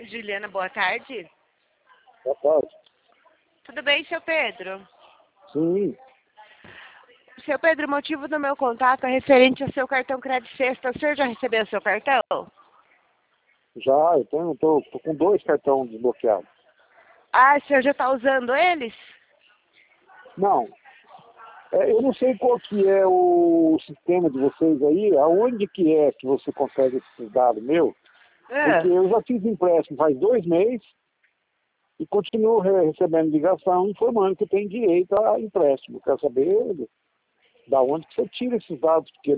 Juliana, boa tarde. Boa tarde. Tudo bem, seu Pedro? Sim, Seu Pedro, o motivo do meu contato é referente ao seu cartão Crédito Sexta. O senhor já recebeu o seu cartão? já, tô com 2 cartões desbloqueados. Ah, o senhor já está usando eles? Não, eu não sei qual que é o sistema de vocês aí, aonde que é que você consegue esses dados meus, Ah, porque eu já fiz empréstimo faz 2 meses e continuo recebendo ligação informando que tem direito a empréstimo. Quero saber da onde que você tira esses dados, porque